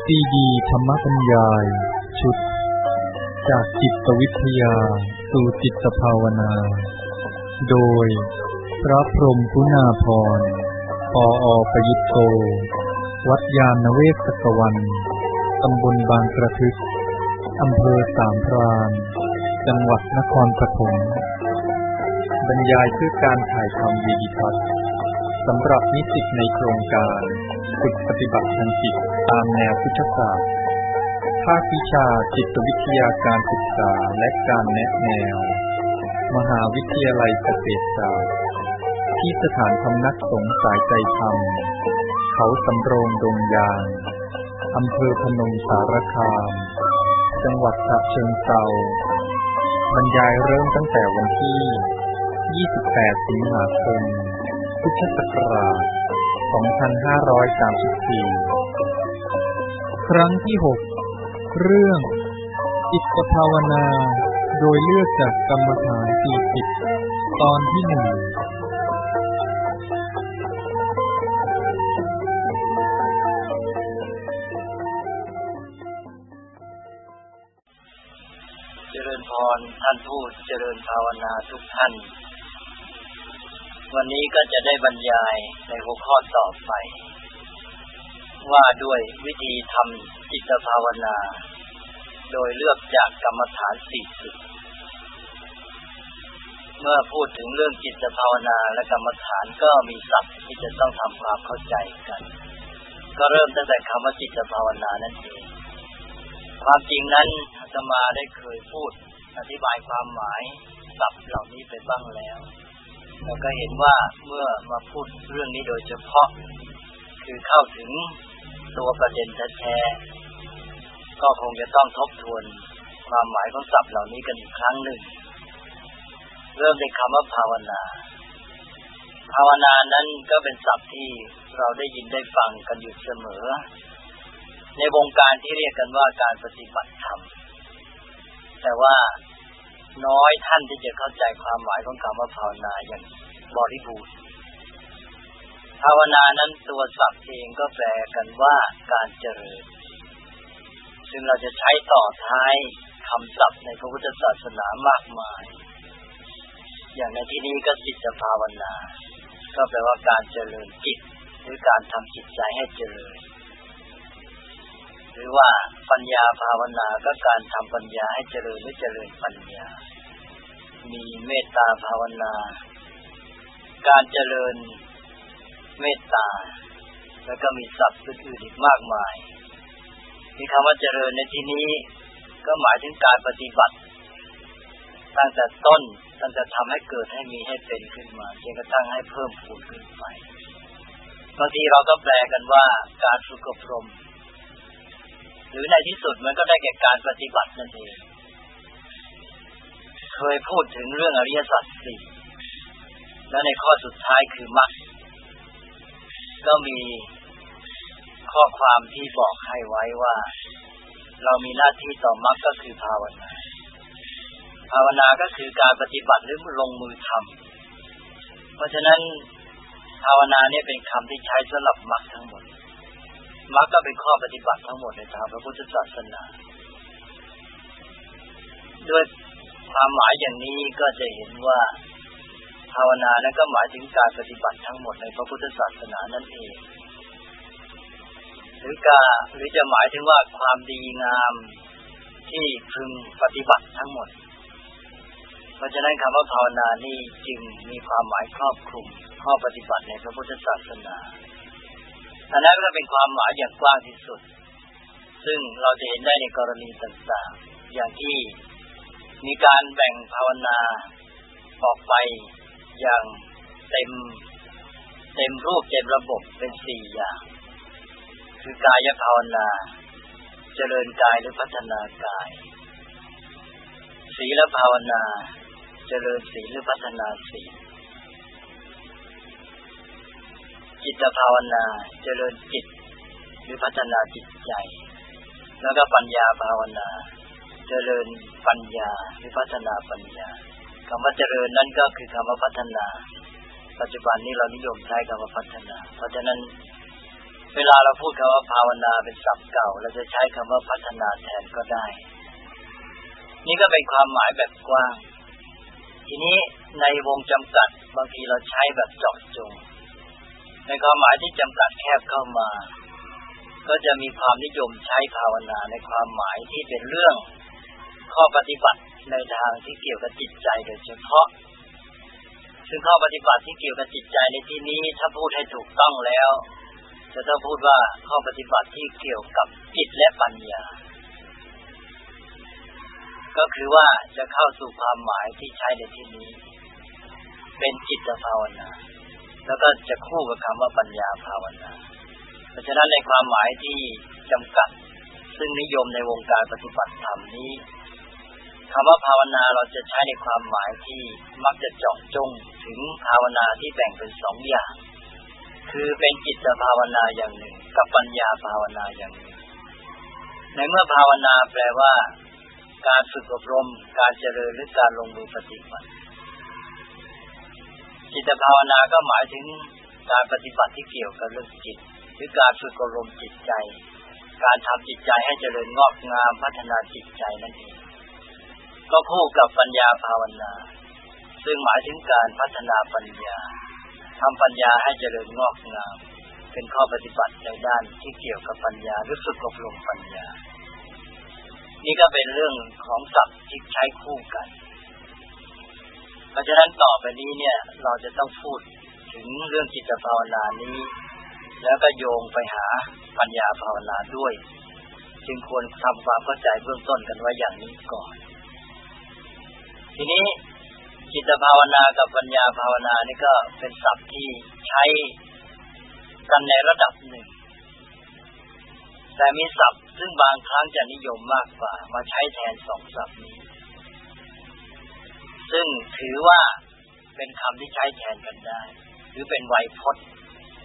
ซีดีธรรมบรรยายชุดจากจิตวิทยาสู่จิตภาวนาโดยพระพรหมคุณาภรณ์ ปอ.ประยุตโต วัดยานเวศกวันตำบลบางกระทึกอำเภอสามพรานจังหวัดนครปฐมบรรยายเพื่อการถ่ายทำวิดีทัศน์สำหรับนิสิตในโครงการฝึกปฏิบัติทางจิตตามแนวพุทธศาสตร์ภาควิชาจิตวิทยาการศึกษาและการแนะแนวมหาวิทยาลัยเกษตรศาสตร์ที่สถานพำนักสงฆ์สายใจธรรมเขาสำโรงดงยางอำเภอพนมสารคามจังหวัดฉะเชิงเทราบรรยายเริ่มตั้งแต่วันที่28 สิงหาคม พุทธศักราช 2534 ครั้งที่ 6 เรื่องจิตภาวนาโดยเลือกจากกรรมฐาน40ตอนที่ 1 เจริญพรท่านผู้เจริญภาวนาทุกท่านวันนี้ก็จะได้บรรยายในหัวข้อต่อไปว่าด้วยวิธีทำจิตภาวนาโดยเลือกจากกรรมฐาน40เมื่อพูดถึงเรื่องจิตภาวนาและกรรมฐานก็มีศัพท์ที่จะต้องทำความเข้าใจกันก็เริ่มตั้งแต่คำว่าจิตภาวนานั่นเองความจริงนั้นอาตมาได้เคยพูดอธิบายความหมายศัพท์เหล่านี้ไปบ้างแล้วเราก็เห็นว่าเมื่อมาพูดเรื่องนี้โดยเฉพาะคือเข้าถึงตัวประเด็นแท้ๆก็คงจะต้องทบทวนความหมายของศัพท์เหล่านี้กันอีกครั้งหนึ่งเริ่มในคำว่าภาวนาภาวนานั้นก็เป็นศัพท์ที่เราได้ยินได้ฟังกันอยู่เสมอในวงการที่เรียกกันว่าการปฏิบัติธรรมแต่ว่าน้อยท่านที่จะเข้าใจความหมายของคำว่าภาวนาอย่างบริบูรณ์ภาวนานั้นตัวศัพท์เองก็แปลกันว่าการเจริญซึ่งเราจะใช้ต่อท้ายคำศัพท์ในพระพุทธศาสนามากมายอย่างในที่นี้ก็จิตภาวนาก็แปลว่าการเจริญจิตหรือการทำจิตใจให้เจริญหรือว่าปัญญาภาวนาก็การทำปัญญาให้เจริญหรือเจริญปัญญามีเมตตาภาวนาการเจริญเมตตาแล้วก็มีศัพท์อื่นๆอีกมากมายที่คำว่าเจริญในที่นี้ก็หมายถึงการปฏิบัติตั้งแต่ต้นตั้งแต่ทำให้เกิดให้มีให้เป็นขึ้นมาจนกระทั่งให้เพิ่มพูนขึ้นไปบางทีเราก็แปลกันว่าการฝึกอบรมหรือในที่สุดมันก็ได้แก่การปฏิบัตินั่นเองเคยพูดถึงเรื่องอริยสัจสี่และในข้อสุดท้ายคือมรรคก็มีข้อความที่บอกให้ไว้ว่าเรามีหน้าที่ต่อมรรคก็คือภาวนาภาวนาก็คือการปฏิบัติหรือลงมือทำเพราะฉะนั้นภาวนาเนี่ยเป็นคำที่ใช้สำหรับมรรคทั้งหมดมรรคก็เป็นข้อปฏิบัติทั้งหมดในทางพระพุทธศาสนาด้วยความหมายอย่างนี้ก็จะเห็นว่าภาวนานั้นก็หมายถึงการปฏิบัติทั้งหมดในพระพุทธศาสนานั่นเองหรือจะหมายถึงว่าความดีงามที่พึงปฏิบัติทั้งหมดเพราะฉะนั้นคำว่าภาวนานี่จึงมีความหมายครอบคลุมข้อปฏิบัติในพระพุทธศาสนาอันนั้นก็เป็นความหมายอย่างกว้างที่สุดซึ่งเราจะเห็นได้ในกรณีต่างๆอย่างที่มีการแบ่งภาวนาออกไปอย่างเต็มรูปเต็มระบบเป็น4อย่างคือกายภาวนาเจริญกายหรือพัฒนากายศีลภาวนาเจริญศีลหรือพัฒนาศีลจิตภาวนาเจริญจิตหรือพัฒนาจิตใจแล้วก็ปัญญาภาวนาเจริญปัญญาหรือพัฒนาปัญญาคำว่าเจริญนั้นก็คือคำว่าพัฒนาปัจจุบันนี้เรานิยมใช้คำว่าพัฒนาเพราะฉะนั้นเวลาเราพูดคำว่าภาวนาเป็นศัพท์เก่าเราจะใช้คำว่าพัฒนาแทนก็ได้นี่ก็เป็นความหมายแบบกว้างทีนี้ในวงจำกัดบางทีเราใช้แบบเจาะจงในความหมายที่จำกัดแคบเข้ามาก็จะมีความนิยมใช้ภาวนาในความหมายที่เป็นเรื่องข้อปฏิบัติในทางที่เกี่ยวกับจิตใจโดยเฉพาะซึ่งข้อปฏิบัติที่เกี่ยวกับจิตใจในที่นี้ถ้าพูดให้ถูกต้องแล้วจะต้องพูดว่าข้อปฏิบัติที่เกี่ยวกับจิตและปัญญาก็คือว่าจะเข้าสู่ความหมายที่ใช้ในที่นี้เป็นจิตภาวนาแล้วก็จะคู่กับคำว่าปัญญาภาวนาเพราะฉะนั้นในความหมายที่จำกัดซึ่งนิยมในวงการปฏิบัติธรรมนี้คำว่าภาวนาเราจะใช้ในความหมายที่มักจะเจาะจงถึงภาวนาที่แบ่งเป็นสองอย่างคือเป็นจิตภาวนาอย่างหนึ่งกับปัญญาภาวนาอย่างหนึ่งในเมื่อภาวนาแปลว่าการฝึกอบรมการเจริญหรือการลงมือปฏิบัติจิตภาวนาก็หมายถึงการปฏิบัติที่เกี่ยวกับเรื่องจิตหรือการฝึกอบรมจิตใจการทำจิตใจให้เจริญงอกงามพัฒนาจิตใจนั่นเองก็คู่กับปัญญาภาวนาซึ่งหมายถึงการพัฒนาปัญญาทำปัญญาให้เจริญงอกงามเป็นข้อปฏิบัติในด้านที่เกี่ยวกับปัญญาหรือฝึกอบรมปัญญานี่ก็เป็นเรื่องของศัพท์ที่ใช้คู่กันเพราะฉะนั้นต่อไปนี้เนี่ยเราจะต้องพูดถึงเรื่องจิตภาวนานี้แล้วก็โยงไปหาปัญญาภาวนาด้วยจึงควรทำความเข้าใจเบื้องต้นกันไว้อย่างนี้ก่อนทีนี้จิตภาวนากับปัญญาภาวนานี่ก็เป็นศัพท์ที่ใช้กันในระดับหนึ่งแต่มีศัพท์ซึ่งบางครั้งจะนิยมมากกว่ามาใช้แทนสองศัพท์นี้ซึ่งถือว่าเป็นคำที่ใช้แทนกันได้หรือเป็นไวยพจน์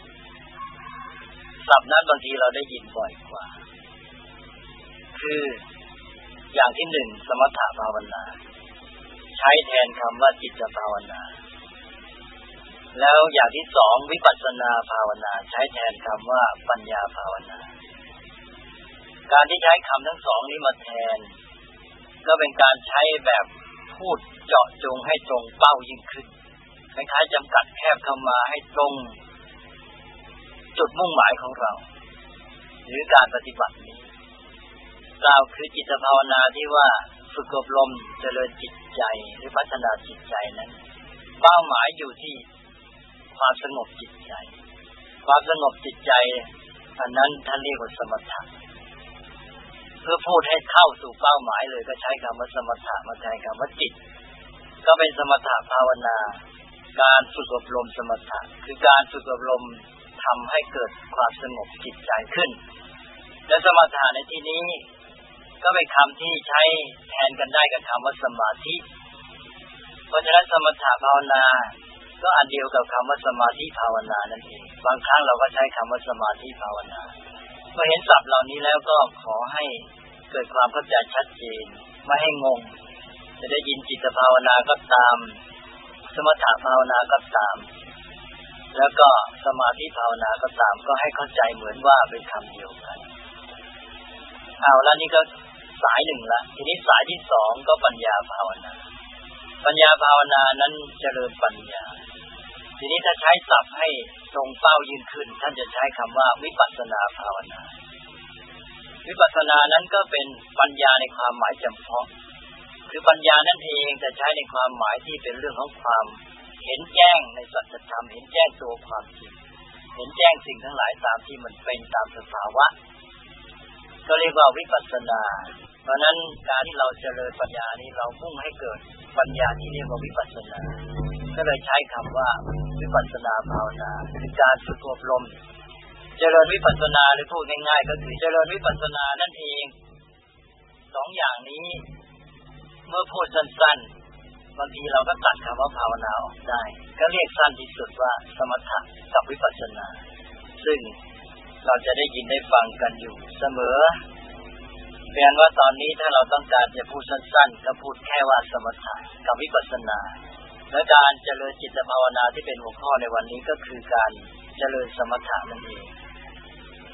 ศัพท์นั้นบางทีเราได้ยินบ่อยกว่าคืออย่างที่หนึ่งสมถภาวนาใช้แทนคำว่าจิตภาวนาแล้วอย่างที่สองวิปัสสนาภาวนาใช้แทนคำว่าปัญญาภาวนาการที่ใช้คำทั้งสองนี้มาแทนก็เป็นการใช้แบบพูดเจาะจงให้ตรงเป้ายิ่งขึ้นคล้ายๆจำกัดแคบเข้ามาให้ตรงจุดมุ่งหมายของเราหรือการปฏิบัตินี้เราคือจิตภาวนาที่ว่าฝึกอบรมเจริญจิตใจหรือพัฒนาจิตใจนั้นเป้าหมายอยู่ที่ความสงบจิตใจความสงบจิตใจอันนั้นท่านเรียกว่าสมถะเพื่อพูดให้เข้าสู่เป้าหมายเลยก็ใช้คำว่าสมถะมาแทนคำว่าจิตก็เป็นสมถะภาวนาการฝึกอบรมสมถะคือการฝึกอบรมทำให้เกิดความสงบจิตใจขึ้นและสมถะในที่นี้ก็เป็นคำที่ใช้แทนกันได้กับคำว่าสมาธิเพราะฉะนั้นสมถะภาวนาก็อันเดียวกับคำว่าสมาธิภาวนานั่นเองบางครั้งเราก็ใช้คำว่าสมาธิภาวนาเมื่อเห็นศัพท์เหล่านี้แล้วก็ขอให้เกิดความเข้าใจชัดเจนไม่ให้งงจะได้ยินจิตภาวนาก็ตามสมถะภาวนาก็ตามแล้วก็สมาธิภาวนาก็ตามก็ให้เข้าใจเหมือนว่าเป็นคำเดียวกันเอาแล้วนี่ก็สายหนึ่งละทีนี้สายที่สองก็ปัญญาภาวนาปัญญาภาวนานั้นเจริญปัญญาทีนี้ถ้าใช้ศัพท์ให้ตรงเป้ายิ่งขึ้นท่านจะใช้คำว่าวิปัสสนาภาวนาวิปัสสนานั้นก็เป็นปัญญาในความหมายจำเพาะคือปัญญานั่นเองแต่ใช้ในความหมายที่เป็นเรื่องของความเห็นแจ้งในสัจธรรมเห็นแจ้งตัวความจริงเห็นแจ้งสิ่งทั้งหลายตามที่มันเป็นตามสภาวะก็เรียกว่าวิปัสสนาเพราะนั้นการที่เราเจริญปัญญานี้เรามุ่งให้เกิดปัญญาที่เรียกว่าวิปัสสนาก็เลยใช้คำว่าวิปัสสนาภาวนาคือการฝึกอบรมเจริญวิปัสสนาหรือพูดง่ายๆก็คือเจริญวิปัสสนานั่นเองสองอย่างนี้เมื่อพูดสั้นๆบางทีเราก็ตัดคำว่าภาวนาออกได้ก็เรียกสั้นที่สุดว่าสมถะกับวิปัสสนาซึ่งเราจะได้ยินได้ฟังกันอยู่เสมอแปลว่าตอนนี้ถ้าเราต้องการจะพูดสั้นๆก็พูดแค่ว่าสมถะกับวิปัสสนาและการเจริญจิตภาวนาที่เป็นหัวข้อในวันนี้ก็คือการเจริญสมถะนั่นเอง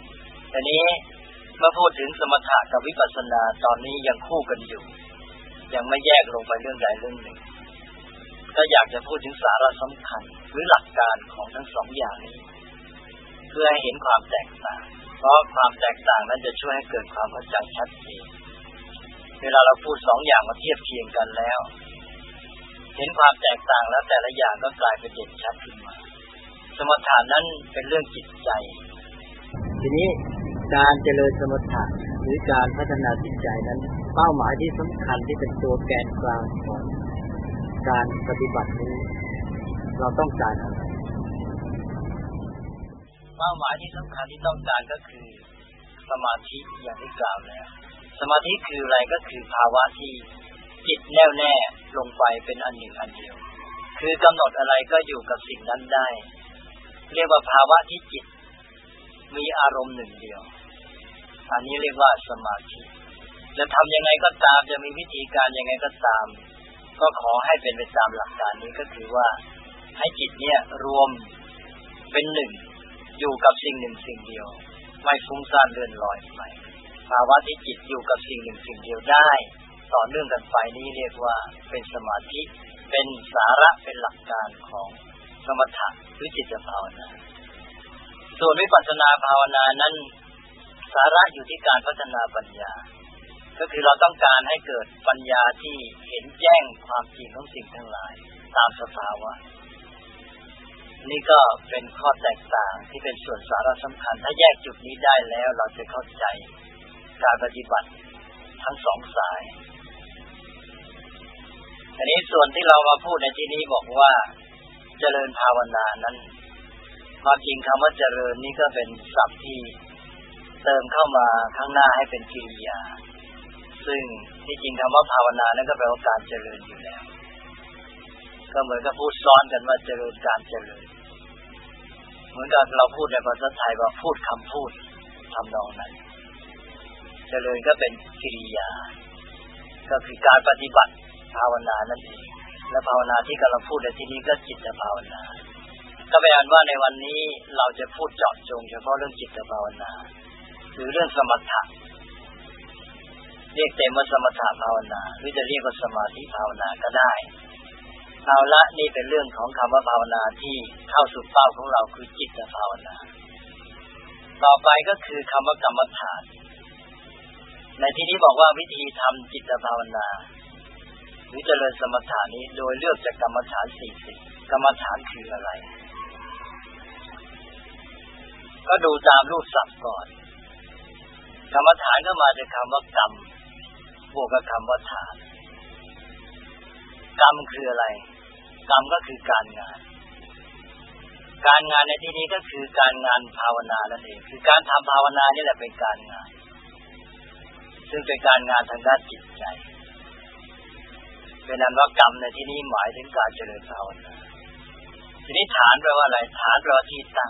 ทีนี้เมื่อพูดถึงสมถะกับวิปัสสนาตอนนี้ยังคู่กันอยู่ยังไม่แยกลงไปเรื่องใดเรื่องหนึ่งก็อยากจะพูดถึงสาระสำคัญหรือหลักการของทั้งสองอย่างนี้เพื่อให้เห็นความแตกต่างเพราะความแตกต่างนั้นจะช่วยให้เกิดความเข้าใจชัดเจนเวลาเราพูดสองอย่างมาเทียบเคียงกันแล้วเห็นความแตกต่างแล้วแต่ละอย่างก็กลายเป็นเด่นชัดขึ้นมาสมถะนั้นเป็นเรื่องจิตใจทีนี้การเจริญสมถะหรือการพัฒนาจิตใจนั้นเป้าหมายที่สำคัญที่เป็นตัวแกนกลางของการปฏิบัตินี้เราต้องการอะไรเป้าหมายที่สำคัญที่ต้องการก็คือสมาธิอย่างที่กล่าวแล้วสมาธิคืออะไรก็คือภาวะที่จิตแน่วแน่ลงไปเป็นอันหนึ่งอันเดียวคือกำหนดอะไรก็อยู่กับสิ่งนั้นได้เรียกว่าภาวะที่จิตมีอารมณ์หนึ่งเดียวอันนี้เรียกว่าสมาธิจะทำยังไงก็ตามจะมีวิธีการยังไงก็ตามก็ขอให้เป็นไปตามหลักการนี้ก็คือว่าให้จิตเนี่ยรวมเป็นหนึ่งอยู่กับสิ่งหนึ่งสิ่งเดียวไม่ฟุ้งซ่านเลื่อนลอยไปภาวะที่จิตอยู่กับสิ่งหนึ่งสิ่งเดียวได้ต่อเนื่องกันไปนี้เรียกว่าเป็นสมาธิเป็นสาระเป็นหลักการของสมถะหรือจิตภาวนาส่วนวิปัสสนาภาวนานั้นสาระอยู่ที่การพัฒนาปัญญาก็คือเราต้องการให้เกิดปัญญาที่เห็นแจ้งความจริงของสิ่งทั้งหลายตามสภาวะนี่ก็เป็นข้อแตกต่างที่เป็นส่วนสาระสำคัญถ้าแยกจุดนี้ได้แล้วเราจะเข้าใจการปฏิบัติทั้งสองสายอันนี้ส่วนที่เรามาพูดในที่นี้บอกว่าเจริญภาวนานั้นความจริงคำว่าเจริญนี่ก็เป็นศัพท์ที่เติมเข้ามาข้างหน้าให้เป็นกิริยาซึ่งที่จริงคำว่าภาวนานั้นก็แปลว่าการเจริญอยู่แล้วก็เหมือนกับพูดซ้อนกันว่าเจริญการเจริญเหมือนกับเราพูดในภาษาไทยว่าพูดคำพูดทำนองนั้นเจริญก็เป็นกิริยาก็คือการปฏิบัติภาวนานั่นเองและภาวนาที่กำลังพูดในที่นี้ก็จิตภาวนาก็เป็นอันว่าในวันนี้เราจะพูดเจาะจงเฉพาะเรื่องจิตภาวนาหรือเรื่องสมถะเรียกเต็มว่าสมถะภาวนาหรือจะเรียกว่าสมาธิภาวนาก็ได้เอาละนี่เป็นเรื่องของคำว่าภาวนาที่เข้าสู่เป้าของเราคือจิตภาวนาต่อไปก็คือคำว่ากรรมฐานในที่นี้บอกว่าวิธีทำจิตภาวนาหรือเจริญสมถะนี้โดยเลือกจากกรรมฐาน40กรรมฐานคืออะไรก็ดูตามรูปศัพท์ก่อนกรรมฐานก็มาจากคำว่ากรรมบวกกับคำว่าฐานกรรมคืออะไรกรรมก็คือการงานในที่นี้ก็คือการงานภาวนานั่นเองคือการทำภาวนานี่แหละเป็นการงานซึ่งเป็นการงานทางด้านจิตใจเป็นนั้นว่ากรรมในที่นี้หมายถึงการเจริญภาวนาทีนี้ฐานแปลว่าอะไรฐานแปลว่าที่ตั้ง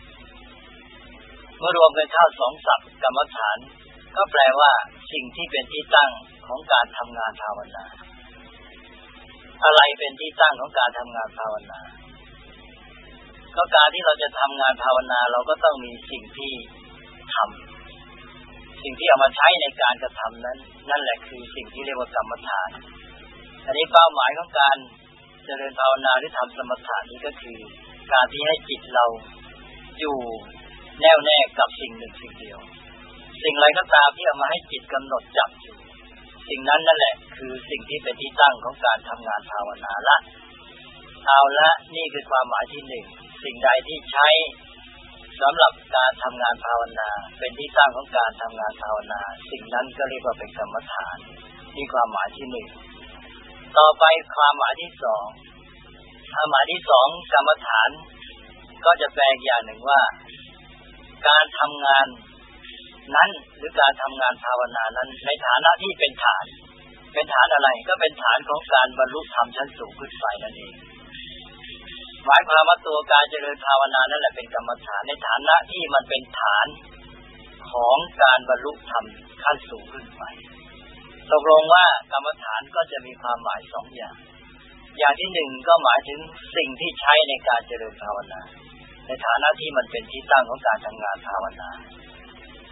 เมื่อรวมกันเข้าสองศัพท์กรรมฐานก็แปลว่าสิ่งที่เป็นที่ตั้งของการทำงานภาวนาอะไรเป็นที่ตั้งของการทำงานภาวนาก็การที่เราจะทำงานภาวนาเราก็ต้องมีสิ่งที่ทำสิ่งที่เอามาใช้ในการกระทำนั้นนั่นแหละคือสิ่งที่เรียกว่ากรรมฐานอันนี้เป้าหมายของการเจริญภาวนาหรือทำสมถะนี้ก็คือการที่ให้จิตเราอยู่แน่วแน่กับสิ่งหนึ่งสิ่งเดียวสิ่งอะไรก็ตามที่เอามาให้จิตกำหนดจับอยู่สิ่งนั้นนั่นแหละคือสิ่งที่เป็นที่ตั้งของการทำงานภาวนาละเอาละนี่คือความหมายที่หนึ่งสิ่งใดที่ใช้สำหรับการทำงานภาวนาเป็นที่ตั้งของการทำงานภาวนาสิ่งนั้นก็เรียกว่าเป็นกรรมฐานนี่ความหมายที่หนึ่งต่อไปความหมายที่สองความหมายที่สองกรรมฐานก็จะแปลอย่างหนึ่งว่าการทำงานนั้นหรือการทำงานภาวนานั้นในฐานะที่เป็นฐานอะไรก็เป็นฐานของการบรรลุธรรมชั้นสูงขึ้นไปนั่นเองหมายความว่าตัวการเจริญภาวนานั่นแหละเป็นกรรมฐานในฐานะที่มันเป็นฐานของการบรรลุธรรมขั้นสูงขึ้นไปตกลงว่ากรรมฐานก็จะมีความหมายสองอย่างที่หนึ่งก็หมายถึงสิ่งที่ใช้ในการเจริญภาวนาในฐานะที่มันเป็นที่ตั้งของการทำงานภาวนา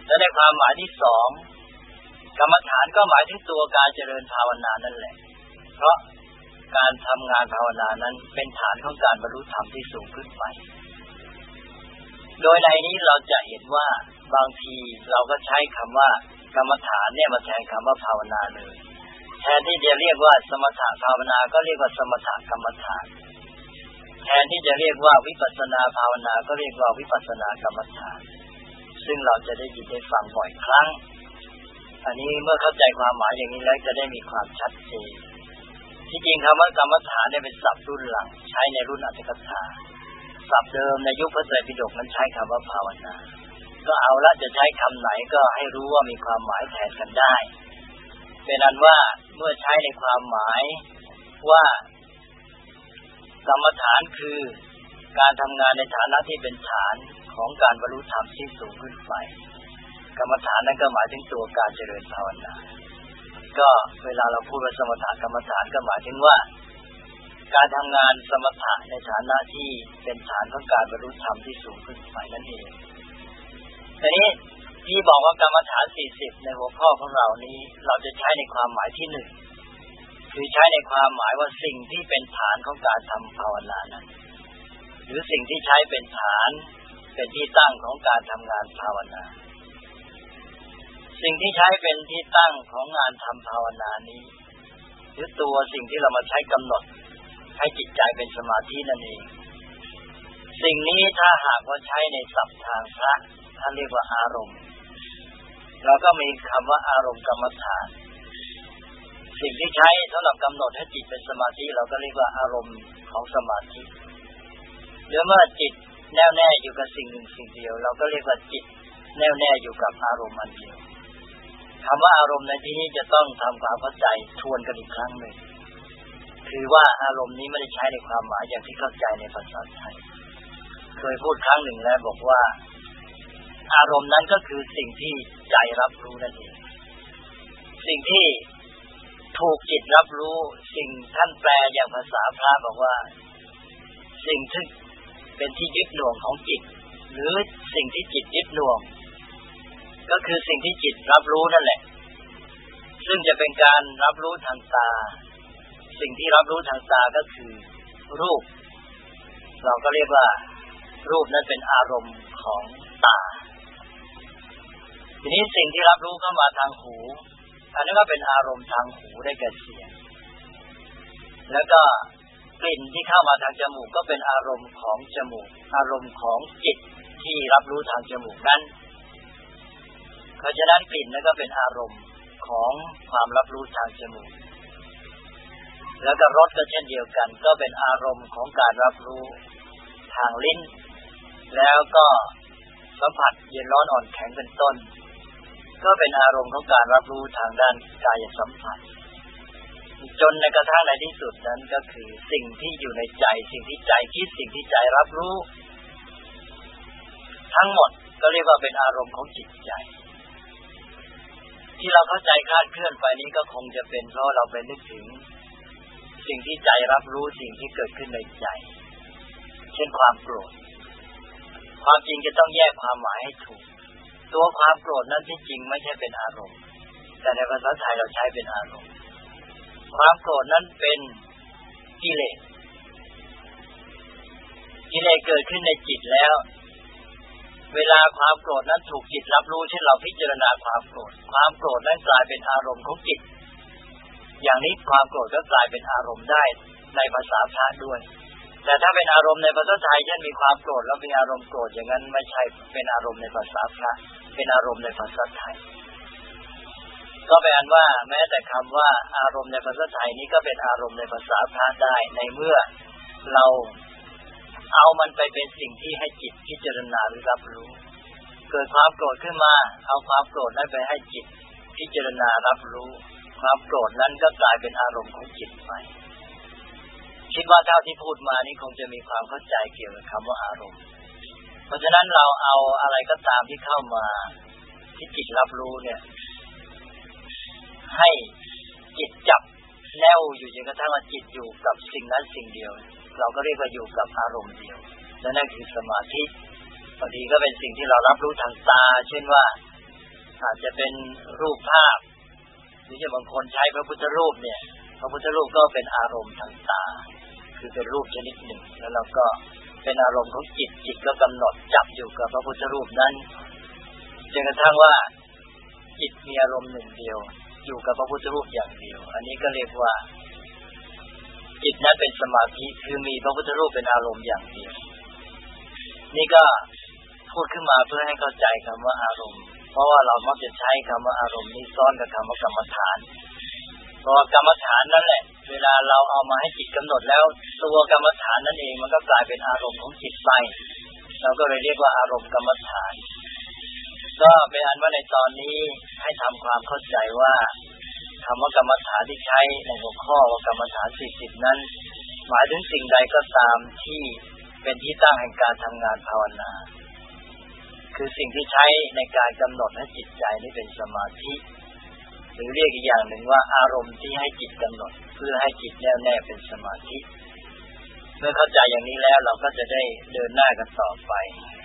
และในความหมายที่สองกรรมฐานก็หมายถึงตัวการเจริญภาวนานั่นแหละเพราะการทำงานภาวนานั้นเป็นฐานของการบรรลุธรรมที่สูงขึ้นไปโดยในนี้เราจะเห็นว่าบางทีเราก็ใช้คำว่ากรรมฐานเนี่ยมาแทนคำว่าภาวนาเลยแทนที่จะเรียกว่าสมถะภาวนาก็เรียกว่าสมถะกรรมฐานแทนที่จะเรียกว่าวิปัสสนาภาวนาก็เรียกว่าวิปัสสนากรรมฐานซึ่งเราจะได้ยินได้ฟังบ่อยครั้งอันนี้เมื่อเข้าใจความหมายอย่างนี้แล้วจะได้มีความชัดเจนที่จริงคำว่ากรรมฐานเนี่ยเป็นศัพท์รุ่นหลังใช้ในรุ่นอรรถกถาศัพท์เดิมในยุคพระไตรปิฎกนั้นใช้คำว่าภาวนาก็เอาละจะใช้คำไหนก็ให้รู้ว่ามีความหมายแทนกันได้เป็นอันว่าเมื่อใช้ในความหมายว่ากรรมฐานคือการทำงานในฐานะที่เป็นฐานของการบรรลุธรรมที่สูงขึ้นไปกรรมฐานนั้นก็หมายถึงตัวการเจริญภาวนาก็เวลาเราพูดว่าสมถะกรรมฐานก็หมายถึงว่าการทำงานสมถะในฐานะที่เป็นฐานของการบรรลุธรรมที่สูงขึ้นไปนั่นเองทีนี้ที่บอกว่ากรรมฐาน40ในหัวข้อของเรานี้เราจะใช้ในความหมายที่1คือใช้ในความหมายว่าสิ่งที่เป็นฐานของการทำภาวนานั้นหรือสิ่งที่ใช้เป็นฐานเป็นที่ตั้งของการทำงานภาวนาสิ่งที่ใช้เป็นที่ตั้งของงานทำภาวนานี้หรือตัวสิ่งที่เรามาใช้กำหนดให้จิตใจเป็นสมาธินั่นเองสิ่งนี้ถ้าหากว่าใช้ในศัพท์ทางพระท่านเรียกว่าอารมณ์เราก็มีคำว่าอารมณ์กรรมฐานสิ่งที่ใช้สำหรับกำหนดให้จิตเป็นสมาธิเราก็เรียกว่าอารมณ์ของสมาธิหรือเมื่อจิตแน่วแน่อยู่กับสิ่งหนึ่งสิ่งเดียวเราก็เรียกว่าจิตแน่วแน่อยู่กับอารมณ์อันเดียวคำว่าอารมณ์ในที่นี้จะต้องทำความเข้าใจทวนกันอีกครั้งหนึ่งคือว่าอารมณ์นี้ไม่ได้ใช้ในความหมายอย่างที่เข้าใจในภาษาไทยเคยพูดครั้งหนึ่งแล้วบอกว่าอารมณ์นั้นก็คือสิ่งที่ใจรับรู้นั่นเองสิ่งที่ถูกจิตรับรู้สิ่งท่านแปลอย่างภาษาพระบอกว่าสิ่งที่เป็นที่ยึดหน่วงของจิตหรือสิ่งที่จิตยึดหน่วงก็คือสิ่งที่จิตรับรู้นั่นแหละซึ่งจะเป็นการรับรู้ทางตาสิ่งที่รับรู้ทางตาก็คือรูปเราก็เรียกว่ารูปนั้นเป็นอารมณ์ของตาทีนี้สิ่งที่รับรู้เข้ามาทางหูอันนี้ก็เป็นอารมณ์ทางหูได้แก่เสียงแล้วก็กลิ่นที่เข้ามาทางจมูกก็เป็นอารมณ์ของจมูกอารมณ์ของจิตที่รับรู้ทางจมูกนั้นเพราะฉะนั้นกลิ่นนั้นก็เป็นอารมณ์ของความรับรู้ทางจมูกแล้วก็รสก็เช่นเดียวกันก็เป็นอารมณ์ของการรับรู้ทางลิ้นแล้วก็สัมผัสเย็นร้อนอ่อนแข็งเป็นต้นก็เป็นอารมณ์ของการรับรู้ทางด้านกายสัมผัสจนในกระทั่งในที่สุดนั้นก็คือสิ่งที่อยู่ในใจสิ่งที่ใจคิดสิ่งที่ใจรับรู้ทั้งหมดก็เรียกว่าเป็นอารมณ์ของจิตใจที่เราเข้าใจคลาดเคลื่อนไปนี้ก็คงจะเป็นเพราะเราไปนึกถึงสิ่งที่ใจรับรู้สิ่งที่เกิดขึ้นในใจเช่นความโกรธความจริงจะต้องแยกความหมายให้ถูกตัวความโกรธนั้นที่จริงไม่ใช่เป็นอารมณ์แต่ในภาษาไทยเราใช้เป็นอารมณ์ความโกรธนั้นเป็นกิเลสเกิดขึ้นในจิตแล้วเวลาความโกรธนั้นถูกจิตรับรู้เช่นเราพิจารณาความโกรธนั้นกลายเป็นอารมณ์ของจิตอย่างนี้ความโกรธก็กลายเป็นอารมณ์ได้ในภาษาพระด้วยแต่ถ้าเป็นอารมณ์ในภาษาไทยเช่นมีความโกรธแล้วมีอารมณ์โกรธอย่างนั้นไม่ใช่เป็นอารมณ์ในภาษาพระเป็นอารมณ์ในภาษาไทยก็แปลว่าแม้แต่คำว่าอารมณ์ในภาษาไทยนี้ก็เป็นอารมณ์ในภาษาพระได้ในเมื่อเราเอามันไปเป็นสิ่งที่ให้จิตพิจารณาหรือรับรู้เกิดความโกรธขึ้นมาเอาความโกรธนั้นไปให้จิตพิจารณารับรู้ความโกรธนั้นก็กลายเป็นอารมณ์ของจิตไปคิดว่าเท่าที่พูดมานี้คงจะมีความเข้าใจเกี่ยวกับคำว่าอารมณ์เพราะฉะนั้นเราเอาอะไรก็ตามที่เข้ามาที่จิตรับรู้เนี่ยให้จิตจับแนวอยู่จนกระทั่งว่าจิตอยู่กับสิ่งนั้นสิ่งเดียวเราก็เรียกว่าอยู่กับอารมณ์เดียวและนั่นคือสมาธิบางทีก็เป็นสิ่งที่เรารับรู้ทางตาเช่นว่าอาจจะเป็นรูปภาพหรืออย่างบางคนใช้พระพุทธรูปเนี่ยพระพุทธรูปก็เป็นอารมณ์ทางตาคือเป็นรูปชนิดหนึ่งแล้วเราก็เป็นอารมณ์ของจิตก็กำหนดจับอยู่กับพระพุทธรูปนั้นจนกระทั่งว่าจิตมีอารมณ์หนึ่งเดียวอยู่กับพระพุทธรูปอย่างเดียวอันนี้ก็เรียกว่าจิตนั้นเป็นสมาธิคือมีพระพุทธรูปเป็นอารมณ์อย่างเดียวนี่ก็พูดขึ้นมาเพื่อให้เข้าใจคำว่าอารมณ์เพราะว่าเรามักจะใช้คำว่าอารมณ์นี้ซ้อนกับคำว่ากรรมฐานเพราะกรรมฐานนั่นแหละเวลาเราเอามาให้จิตกำหนดแล้วตัวกรรมฐานนั่นเองมันก็กลายเป็นอารมณ์ของจิตไปเราก็เลยเรียกว่าอารมณ์กรรมฐานก็เป็นอันว่าในตอนนี้ให้ทำความเข้าใจว่าคำว่ากรรมฐานที่ใช้ในหัวข้อว่ากรรมฐาน40นั้นหมายถึงสิ่งใดก็ตามที่เป็นที่ตั้งแห่งการทำงานภาวนาคือสิ่งที่ใช้ในการกำหนดให้จิตใจนี้เป็นสมาธิหรือเรียกอีกอย่างหนึ่งว่าอารมณ์ที่ให้จิตกำหนดเพื่อให้จิตแน่วแน่เป็นสมาธิเมื่อเข้าใจอย่างนี้แล้วเราก็จะได้เดินหน้ากันต่อไป